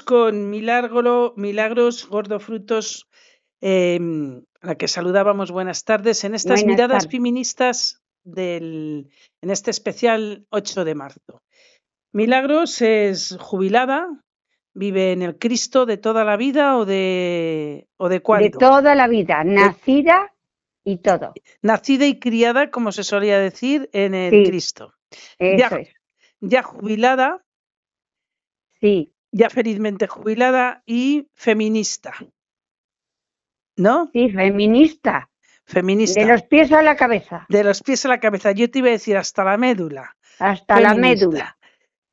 con Milagros Gordofrutos, a la que saludábamos. Buenas tardes en estas Buenas miradas tardes. feministas en este especial 8 de marzo. Milagros es jubilada, vive en el Cristo de toda la vida o de De cuándo. toda la vida, nacida y todo. Nacida y criada, como se solía decir, en el Sí, Cristo. Ya, eso es. ya jubilada, Sí, ya felizmente jubilada y feminista, ¿no? sí, feminista. De Feminista. los pies a la cabeza, De los pies a la cabeza. Yo te iba a decir hasta la médula. hasta la Feminista. médula.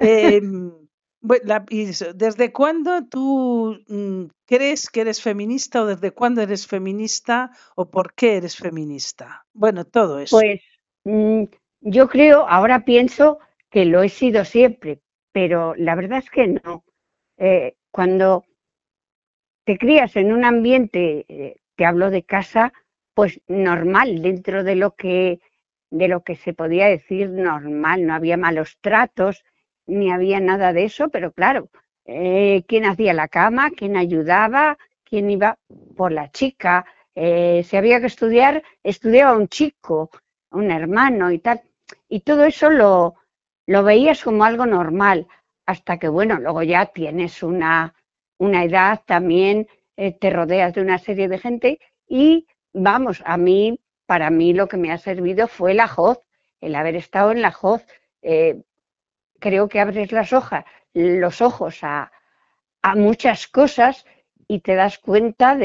¿Desde cuándo tú crees que eres feminista o desde cuándo eres feminista o por qué eres feminista? Bueno, todo eso. Pues mm, yo creo, ahora pienso que lo he sido siempre, pero la verdad es que no. Cuando te crías en un ambiente, te hablo de casa, pues normal, dentro de lo que se podía decir normal, no había malos tratos, ni había nada de eso, pero claro, quién hacía la cama, quién ayudaba, quién iba por la chica, si había que estudiar, estudiaba un chico, un hermano y tal, y todo eso lo veías como algo normal, hasta que bueno, luego ya tienes una edad también, te rodeas de una serie de gente y vamos, para mí lo que me ha servido fue la JOZ, el haber estado en la JOZ. Creo que abres los ojos a muchas cosas y te das cuenta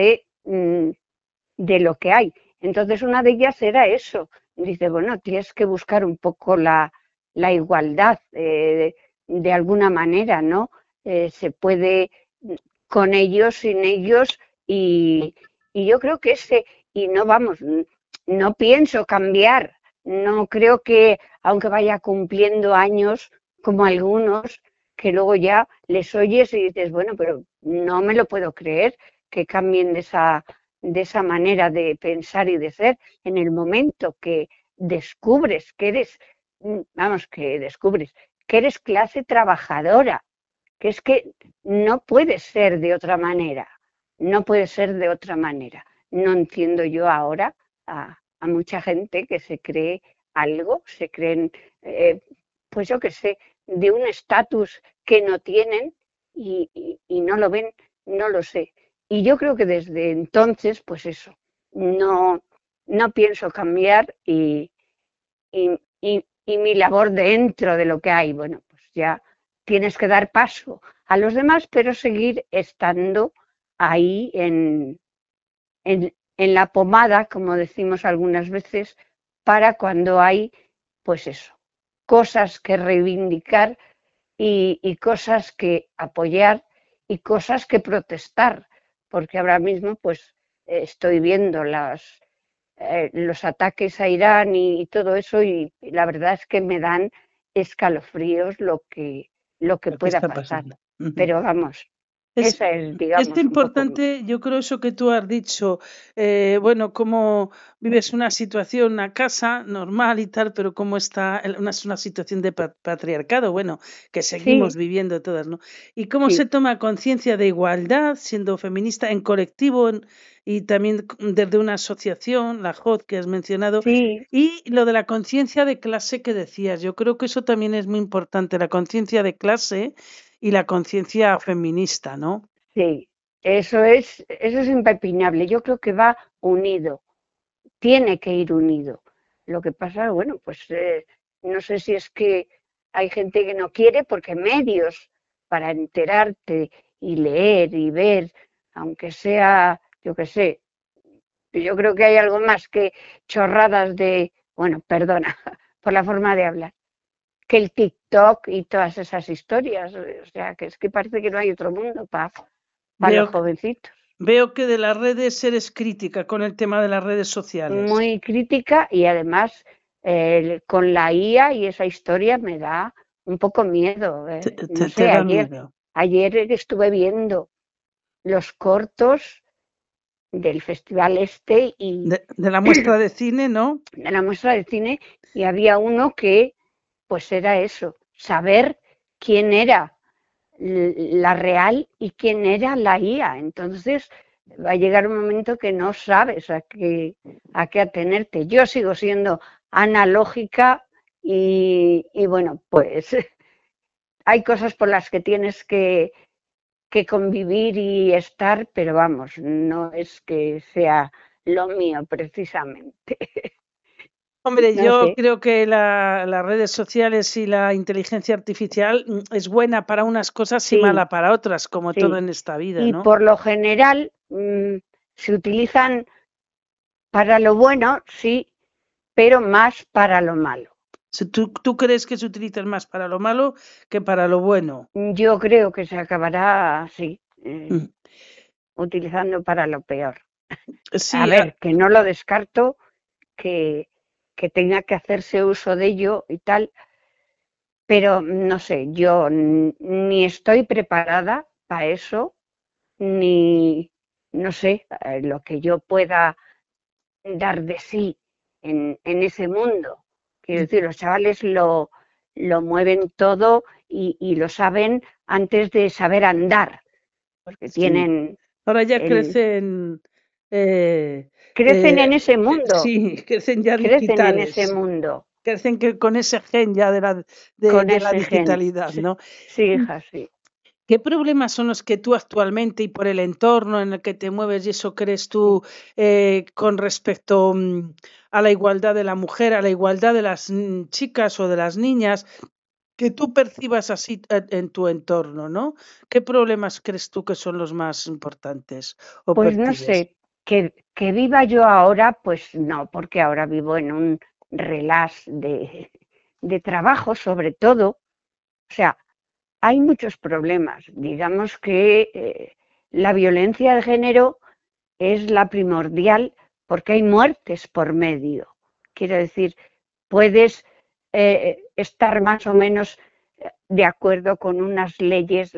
de lo que hay. Entonces una de ellas era eso. Dice, bueno, tienes que buscar un poco la igualdad de alguna manera, ¿no? Se puede con ellos, sin ellos, y, y yo creo que y no vamos, no pienso cambiar, no creo que, aunque vaya cumpliendo años, como algunos, que luego ya les oyes y dices, bueno, pero no me lo puedo creer que cambien de esa manera de pensar y de ser en el momento que descubres que eres, vamos, que descubres que eres clase trabajadora, que es que no puede ser de otra manera, no puede ser de otra manera. No entiendo yo ahora a mucha gente que se cree algo, se creen, pues yo qué sé, de un estatus que no tienen y no lo ven, no lo sé. Y yo creo que desde entonces, pues eso, no, no pienso cambiar y mi labor dentro de lo que hay, bueno, pues ya tienes que dar paso a los demás, pero seguir estando ahí en la pomada, como decimos algunas veces, para cuando hay, pues eso, cosas que reivindicar y cosas que apoyar y cosas que protestar, porque ahora mismo pues estoy viendo los ataques a Irán y todo eso y la verdad es que me dan escalofríos lo que Lo que pueda está pasar. pasando. Ujú. Pero vamos, Es, esa es, es digamos, un poco. importante, yo creo eso que tú has dicho, bueno, cómo vives una situación, una casa normal y tal, pero cómo está es una situación de patriarcado, bueno, que seguimos Sí, viviendo todas, ¿no? Y cómo se sí, toma conciencia de igualdad siendo feminista en colectivo y también desde una asociación, la JOD que has mencionado, sí, y lo de la conciencia de clase que decías, yo creo que eso también es muy importante, la conciencia de clase y la conciencia feminista, ¿no? sí. Eso es impepinable. Yo creo que va unido, tiene que ir unido. Lo que pasa, bueno, pues no sé si es que hay gente que no quiere porque medios para enterarte y leer y ver, aunque sea, yo qué sé, yo creo que hay algo más que chorradas bueno, perdona por la forma de hablar, que el TikTok y todas esas historias. O sea, que es que parece que no hay otro mundo para Veo, los jovencitos. veo que de las redes eres crítica con el tema de las redes sociales. Muy crítica y además con la IA y esa historia me da un poco miedo. No Te sé, da miedo. ayer estuve viendo los cortos del festival este y De la muestra de cine, ¿no? de la muestra de cine y había uno que pues era eso, saber quién era la real y quién era la IA. Entonces va a llegar un momento que no sabes a qué atenerte. Yo sigo siendo analógica y bueno, pues hay cosas por las que tienes que convivir y estar, pero vamos, no es que sea lo mío precisamente. Hombre, No yo sé, creo que las redes sociales y la inteligencia artificial es buena para unas cosas y sí, mala para otras, como todo sí. en esta vida, Y ¿no? por lo general se utilizan para lo bueno, sí, pero más para lo malo. Si tú crees que se utilizan más para lo malo que para lo bueno. Yo creo que se acabará así, Mm. utilizando para lo peor. A Sí, ver, que no lo descarto, que, que tenga que hacerse uso de ello y tal, pero no sé, yo ni estoy preparada para eso, ni, no sé, lo que yo pueda dar de sí en ese mundo. Quiero decir, los chavales lo mueven todo y lo saben antes de saber andar, porque sí. tienen Ahora ya el... eh, Crecen eh, en ese mundo, sí, crecen ya crecen en ese digitales, mundo, crecen que con ese gen ya con de la ese gen. digitalidad, Sí, ¿no? sí, hija, sí. ¿Qué problemas son los que tú actualmente y por el entorno en el que te mueves y eso crees tú con respecto a la igualdad de la mujer, a la igualdad de las chicas o de las niñas, que tú percibas así en tu entorno, ¿no? ¿Qué problemas crees tú que son los más importantes o Pues no percibes? sé, que viva yo ahora, pues no, porque ahora vivo en un relax de trabajo sobre todo. O sea, hay muchos problemas. Digamos que la violencia de género es la primordial porque hay muertes por medio. Quiero decir, puedes estar más o menos de acuerdo con unas leyes,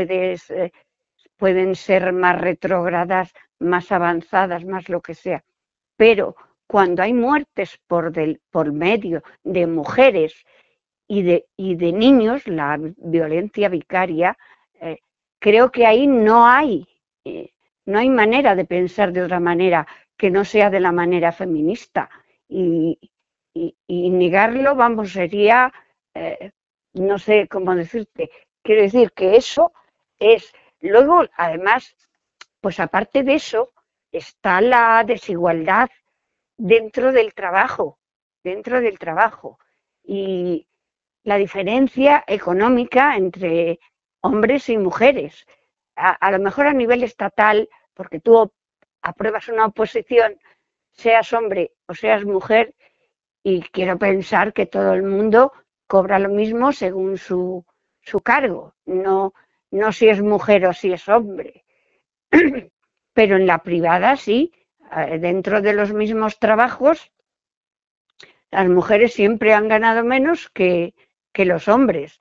pueden ser más retrógradas, más avanzadas, más lo que sea. Pero cuando hay muertes por medio de mujeres y de niños, la violencia vicaria, eh, creo que ahí eh, no hay manera de pensar de otra manera que no sea de la manera feminista. Y, y negarlo, vamos, sería, eh, no sé cómo decirte, quiero decir que eso es, luego, además, pues aparte de eso, está la desigualdad dentro del trabajo, dentro del trabajo. Y la diferencia económica entre hombres y mujeres. A lo mejor a nivel estatal, porque tú apruebas una oposición, seas hombre o seas mujer, y quiero pensar que todo el mundo cobra lo mismo según su cargo, no, no si es mujer o si es hombre. Pero en la privada sí, dentro de los mismos trabajos las mujeres siempre han ganado menos que los hombres.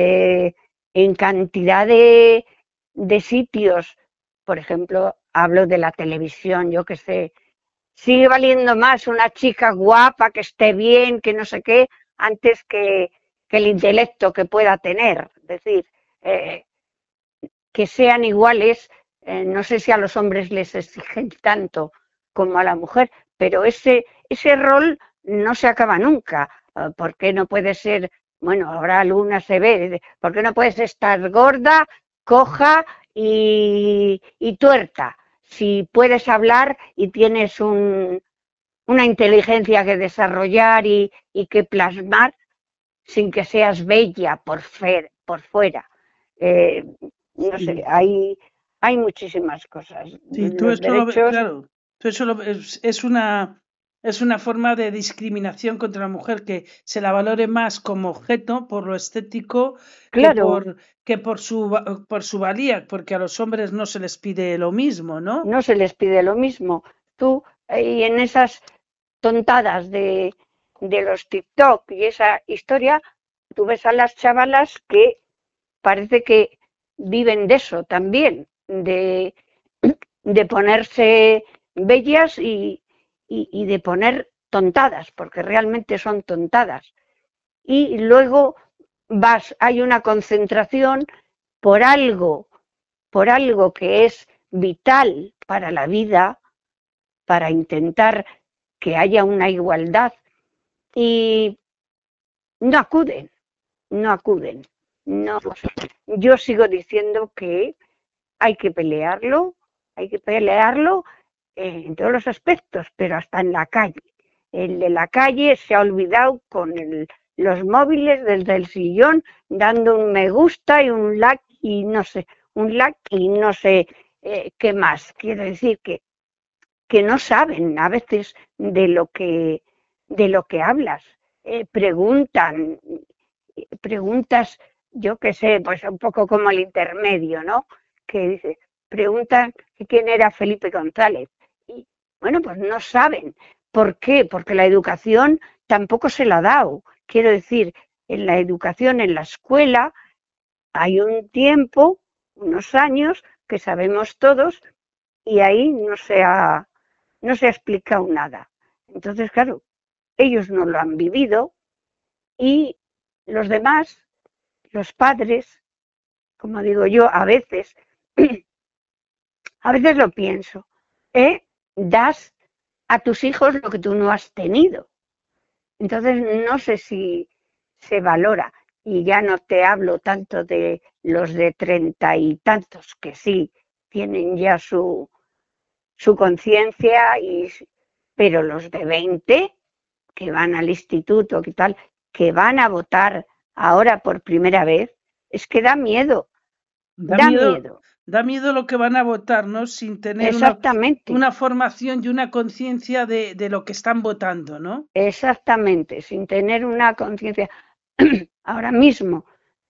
En cantidad de sitios, por ejemplo, hablo de la televisión, yo que sé, sigue valiendo más una chica guapa, que esté bien, que no sé qué, antes que el intelecto que pueda tener. Es decir, eh, que sean iguales, no sé si a los hombres les exigen tanto como a la mujer, pero ese rol no se acaba nunca. ¿Por qué no puede ser, bueno, ahora alguna se ve, ¿por qué no puedes estar gorda, coja y tuerta? Si puedes hablar y tienes una inteligencia que desarrollar y que plasmar sin que seas bella por fuera. Eh, no sé, Sí, hay muchísimas cosas. sí, tú Los eso lo ves, derechos, claro, es una forma de discriminación contra la mujer que se la valore más como objeto por lo estético claro, que por su valía, porque a los hombres no se les pide lo mismo, ¿no? no se les pide lo mismo. Tú, y en esas tontadas de los TikTok y esa historia, tú ves a las chavalas que parece que viven de eso también, de ponerse bellas y de poner tontadas, porque realmente son tontadas. Y luego hay una concentración algo, por algo que es vital para la vida, para intentar que haya una igualdad, y no acuden, no acuden. No, yo sigo diciendo que hay que pelearlo, en todos los aspectos, pero hasta en la calle. El de la calle se ha olvidado con los móviles desde el sillón, dando un me gusta y un like y no sé, qué más. Quiero decir que no saben a veces de lo que hablas. Preguntas, yo qué sé, pues un poco como el intermedio, ¿no? Que dice, preguntan quién era Felipe González. Y bueno, pues no saben. ¿Por qué? Porque la educación tampoco se la ha dado. Quiero decir, en la educación, en la escuela, hay un tiempo, unos años, que sabemos todos, y ahí no se ha explicado nada. Entonces, claro, ellos no lo han vivido y los demás, los padres, como digo yo, a veces lo pienso, das a tus hijos lo que tú no has tenido. Entonces, no sé si se valora. Y ya no te hablo tanto de los de 30 y tantos, que sí tienen ya su conciencia, pero los de 20 que van al instituto, que tal, que van a votar ahora por primera vez, es que da miedo, Da da miedo, miedo. da miedo lo que van a votar, ¿no? Sin tener Exactamente, una formación y una conciencia de lo que están votando, ¿no? exactamente, sin tener una conciencia. Ahora mismo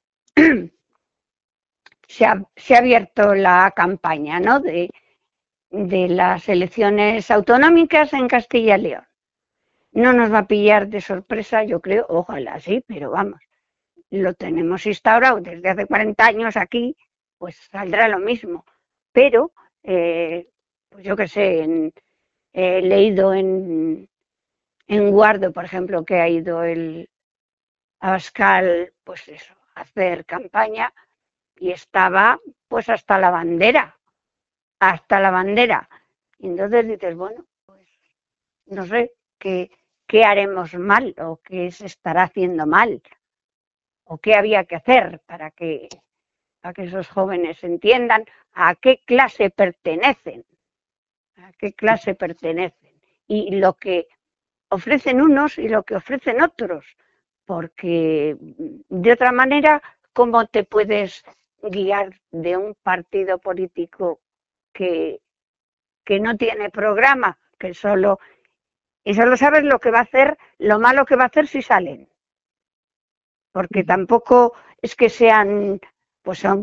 se ha abierto la campaña, ¿no? De las elecciones autonómicas en Castilla y León. No nos va a pillar de sorpresa, yo creo, ojalá sí, pero vamos, lo tenemos instaurado desde hace 40 años aquí, pues saldrá lo mismo. Pero, pues yo qué sé, he leído en Guardo, por ejemplo, que ha ido el Abascal, pues eso, a hacer campaña y estaba pues hasta la bandera. Y entonces dices, bueno, pues no sé qué haremos mal o qué se estará haciendo mal o qué había que hacer para que esos jóvenes entiendan a qué clase pertenecen, y lo que ofrecen unos y lo que ofrecen otros, porque de otra manera, ¿cómo te puedes guiar de un partido político que, que no tiene programa, y solo sabes lo que va a hacer, lo malo que va a hacer si salen? Porque tampoco es que sean, pues son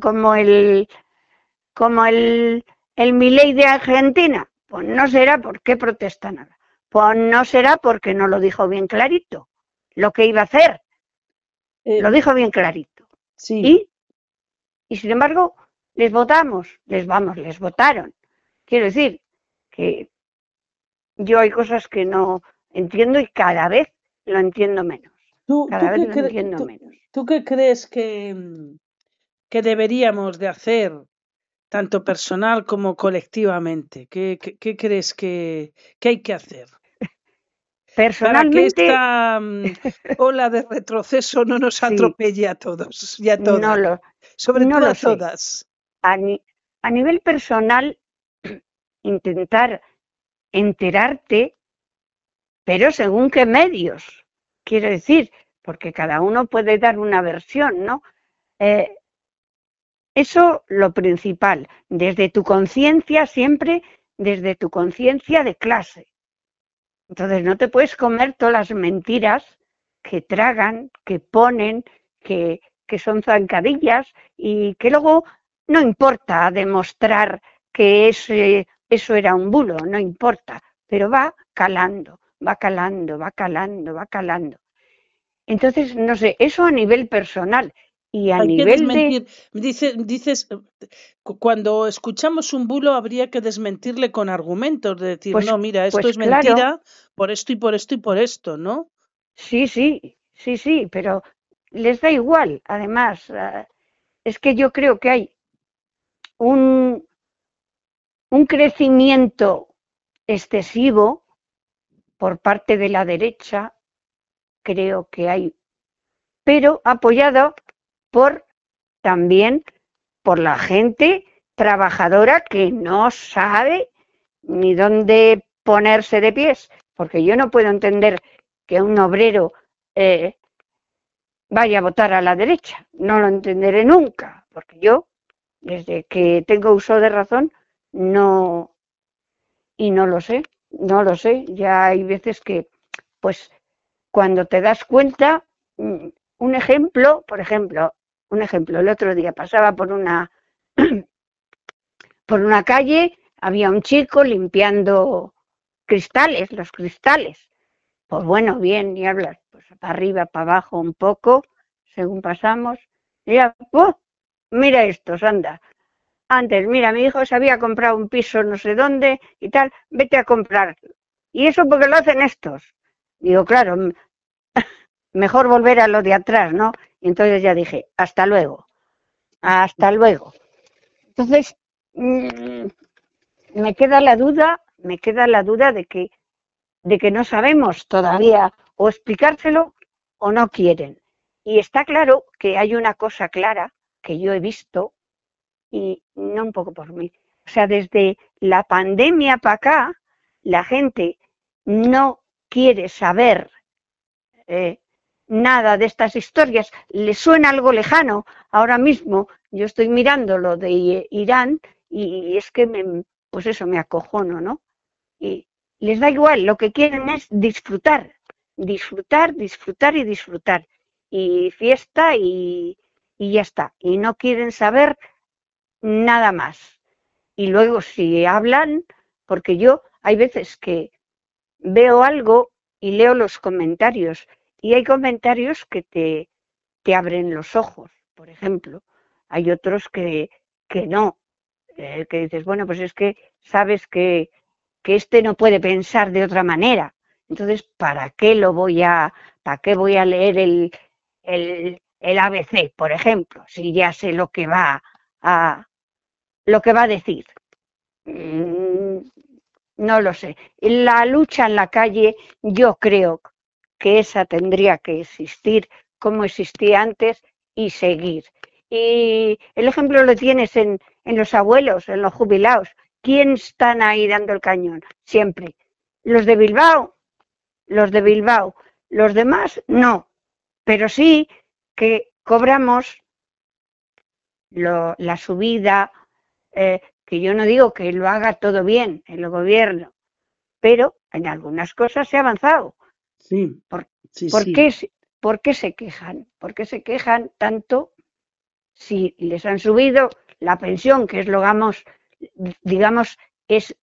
como el Milei de Argentina. Pues no será porque protesta nada. Pues no será porque no lo dijo bien clarito. Lo que iba a hacer, lo Eh, dijo bien clarito. sí. Y sin embargo, les votaron. Quiero decir que yo hay cosas que no entiendo y cada vez lo entiendo menos. ¿Tú, Cada tú vez qué lo cre- entiendo tú, menos. tú qué crees que deberíamos de hacer, tanto personal como colectivamente? ¿Qué crees que hay que hacer para que Personalmente, esta ola de retroceso no nos sí, atropelle a todos y a no todas? lo, Sobre no todo lo a sé. todas. A nivel personal, intentar enterarte, pero según qué medios. Quiero decir, porque cada uno puede dar una versión, ¿no? Eh, Eso lo principal, desde tu conciencia, siempre desde tu conciencia de clase. Entonces no te puedes comer todas las mentiras que tragan, que ponen, que son zancadillas y que luego no importa demostrar que eso era un bulo, no importa, pero va calando, va calando, va calando, va calando. Entonces, no sé, eso a nivel personal y a Hay que nivel de, desmentir. Dices, cuando escuchamos un bulo habría que desmentirle con argumentos, de decir, no, mira, esto pues es claro, mentira por esto y por esto y por esto, ¿no? sí, sí, sí, sí, pero les da igual, además. es que yo creo que hay un, un crecimiento excesivo por parte de la derecha, creo que hay, pero apoyado por también por la gente trabajadora que no sabe ni dónde ponerse de pies, porque yo no puedo entender que un obrero vaya a votar a la derecha, no lo entenderé nunca, porque yo, desde que tengo uso de razón, no, y no lo sé, ya hay veces que, pues, cuando te das cuenta, un ejemplo, por ejemplo, el otro día pasaba por una calle, había un chico limpiando cristales, los cristales. Pues bueno, bien, y hablas, pues para arriba, para abajo un poco, según pasamos. Mira, ¡oh! Mira estos, anda. Antes, mira, mi hijo se había comprado un piso no sé dónde y tal, vete a comprar. ¿Y eso porque lo hacen estos? Digo, claro, mejor volver a lo de atrás, ¿no? Y entonces ya dije, hasta luego, hasta luego. Entonces, me queda la duda de que no sabemos todavía o explicárselo o no quieren. Y está claro que hay una cosa clara que yo he visto, y no un poco por mí. O sea, desde la pandemia para acá, la gente no quiere saber nada de estas historias. Le suena algo lejano. Ahora mismo yo estoy mirando lo de Irán y es que pues eso, me acojono, ¿no? Y les da igual, lo que quieren es disfrutar, disfrutar, disfrutar y disfrutar. Y fiesta y ya está. Y no quieren saber nada más. Y luego si hablan, porque yo hay veces que veo algo y leo los comentarios y hay comentarios que te abren los ojos, por ejemplo. Hay otros que no, que dices, bueno, pues es que sabes que este no puede pensar de otra manera. Entonces, para qué voy a leer el ABC, por ejemplo, si ya sé lo que va a decir? No lo sé. La lucha en la calle, yo creo que esa tendría que existir como existía antes y seguir. Y el ejemplo lo tienes en los abuelos, en los jubilados. ¿Quién están ahí dando el cañón? Siempre. Los de Bilbao, los de Bilbao. Los demás, no. Pero sí que cobramos la subida, que yo no digo que lo haga todo bien el gobierno, pero en algunas cosas se ha avanzado. Sí, ¿Por, sí, por sí. qué, ¿Por qué se quejan? ¿Por qué se quejan tanto si les han subido la pensión, que es digamos, es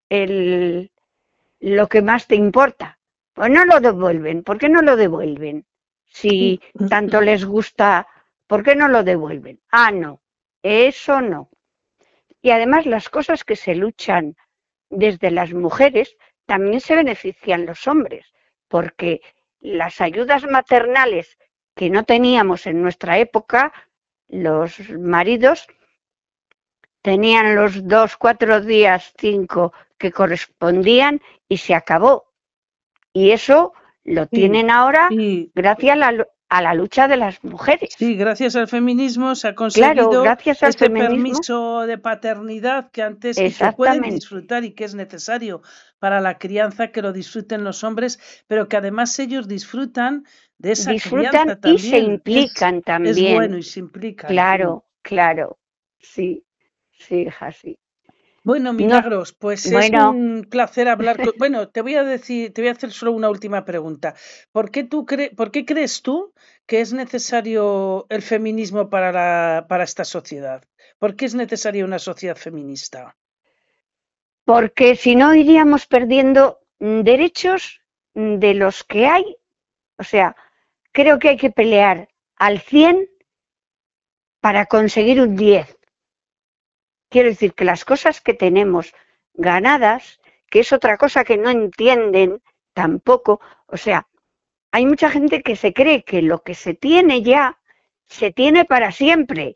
lo que más te importa? Pues no lo devuelven. ¿Por qué no lo devuelven? Si tanto les gusta, ¿por qué no lo devuelven? Ah, no, eso no. Y además las cosas que se luchan desde las mujeres también se benefician los hombres, porque las ayudas maternales que no teníamos en nuestra época, los maridos tenían los 2, 4 días, 5 que correspondían y se acabó. Y eso lo Sí, tienen ahora y gracias a la lucha de las mujeres. sí, gracias al feminismo se ha Claro, conseguido gracias al este feminismo, permiso de paternidad que antes y que pueden exactamente. disfrutar y que es necesario para la crianza, que lo disfruten los hombres, pero que además ellos disfrutan de esa Disfrutan crianza y se también. implican Es bueno también. y se implican. Claro, claro. Sí, sí, hija, sí. Bueno, No, Milagros, pues es bueno, un placer hablar con... Bueno, te voy a hacer solo una última pregunta. ¿Por qué crees tú que es necesario el feminismo para esta sociedad? ¿Por qué es necesaria una sociedad feminista? porque si no iríamos perdiendo derechos de los que hay. O sea, creo que hay que pelear al 100 para conseguir un 10. Quiero decir que las cosas que tenemos ganadas, que es otra cosa que no entienden tampoco, o sea, hay mucha gente que se cree que lo que se tiene ya se tiene para siempre.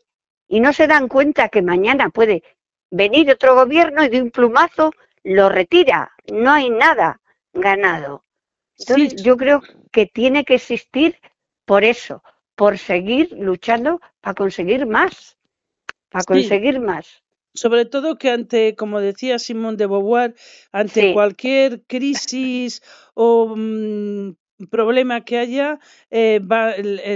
y no se dan cuenta que mañana puede venir otro gobierno y de un plumazo lo retira. No hay nada ganado. Sí, Entonces yo creo que tiene que existir por eso, por seguir luchando para conseguir más, para sí. conseguir más. Sobre todo que ante, como decía Simone de Beauvoir, ante Sí, cualquier crisis o problema que haya, va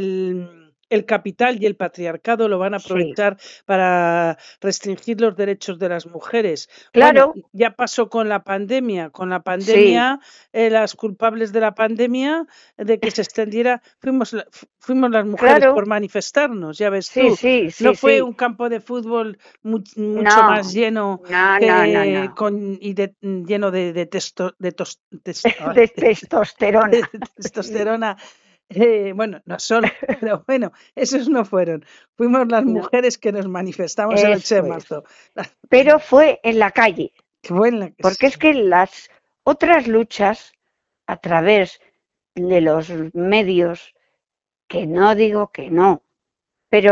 el capital y el patriarcado lo van a sí, aprovechar para restringir los derechos de las mujeres. Bueno, claro, ya pasó con la pandemia. Con la sí, pandemia, las culpables de la pandemia, de que se extendiera, fuimos las mujeres claro, por manifestarnos, ya ves sí, tú. sí, No sí, fue sí. un campo de fútbol mucho más No, lleno no, no, no, que no. con y lleno de ay, De testosterona. de testosterona. Bueno, no solo, pero bueno, esos no fueron. Fuimos las No, mujeres que nos manifestamos el 8 de eso es. marzo. Pero fue en la calle, Qué buena que porque es sí. que las otras luchas a través de los medios, que no digo que no, pero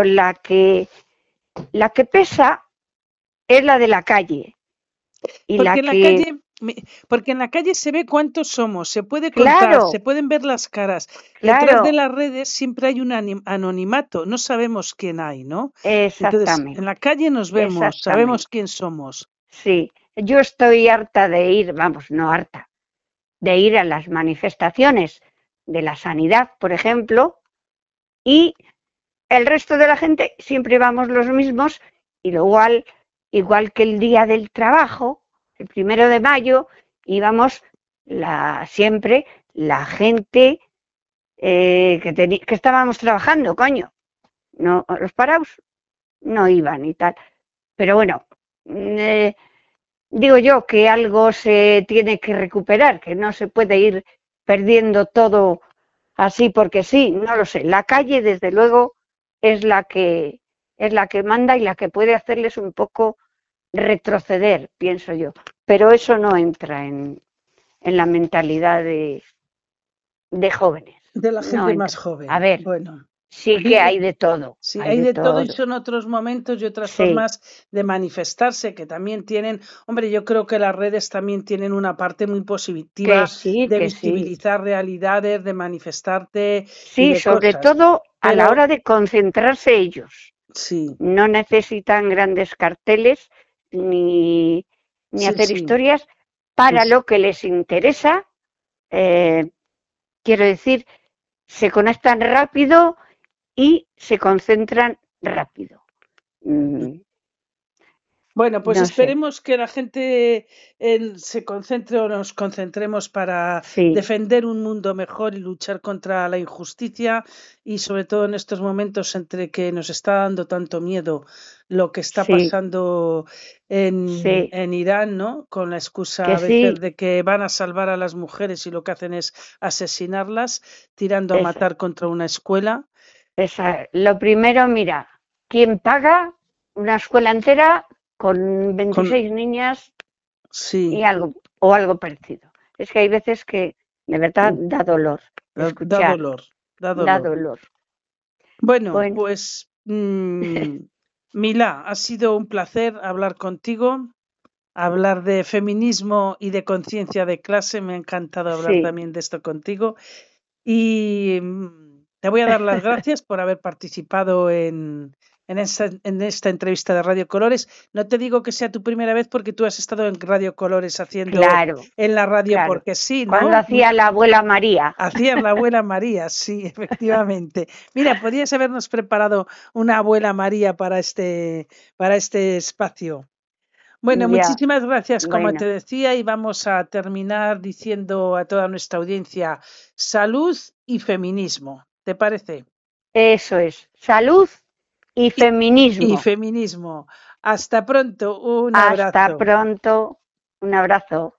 la que pesa es la de la calle y la Porque en la que, calle, porque en la calle se ve cuántos somos, se puede contar, se claro, pueden ver las caras. Detrás de claro, las redes siempre hay un anonimato, no sabemos quién hay, ¿no? Entonces, en la exactamente, calle nos vemos, sabemos exactamente. quién somos. Sí, yo estoy harta de ir, vamos, no harta, de ir a las manifestaciones de la sanidad, por ejemplo, y el resto de la gente siempre vamos los mismos, y lo igual que el día del trabajo, el 1 de mayo, íbamos siempre la gente que estábamos trabajando, coño. No, los parados no iban y tal. Pero bueno, eh, digo yo que algo se tiene que recuperar, que no se puede ir perdiendo todo así porque sí, no lo sé. La calle, desde luego, es la que manda y la que puede hacerles un poco retroceder, pienso yo. Pero eso no entra en la mentalidad de jóvenes. De la No gente más entra. A joven. ver, Bueno, sí que Mila, hay de todo, sí, hay hay de de todo y todo. son otros momentos y otras Sí, formas de manifestarse que también tienen, hombre, yo creo que las redes también tienen una parte muy positiva de que sí. visibilizar realidades, de manifestarte y Sí, de sobre cosas. todo a la Pero hora de concentrarse ellos. sí, No necesitan grandes carteles ni sí, hacer sí. historias para lo que les interesa. eh, quiero decir, se conectan rápido y se concentran rápido. Mm, Bueno, pues no sé, esperemos que la gente se concentre o nos concentremos para sí, defender un mundo mejor y luchar contra la injusticia y sobre todo en estos momentos entre que nos está dando tanto miedo lo que está sí, pasando sí, en Irán, ¿no? Con la excusa que a sí, veces de que van a salvar a las mujeres y lo que hacen es asesinarlas, tirando a es, matar contra una escuela. lo primero, mira, ¿quién paga una escuela entera con Con, 26 niñas y sí, algo parecido? Es que hay veces que de verdad da dolor da escuchar, dolor, da da dolor. dolor. Bueno, Bueno, pues Mila, ha sido un placer hablar contigo, hablar de feminismo y de conciencia de clase. Me ha encantado hablar sí, también de esto contigo. Y te voy a dar las gracias por haber participado en esta entrevista de Radio Colores. No te digo que sea tu primera vez porque tú has estado en Radio Colores haciendo claro, en la radio claro. porque sí, Cuando ¿no? hacía la abuela María, Hacías la abuela María, sí, efectivamente. Mira, podrías habernos preparado una abuela María para este espacio. Bueno, ya, muchísimas gracias, como te bueno, decía, y vamos a terminar diciendo a toda nuestra audiencia salud y feminismo. ¿Te parece? eso es, salud y Y, y feminismo. feminismo. Hasta pronto, un Hasta abrazo. pronto, un abrazo.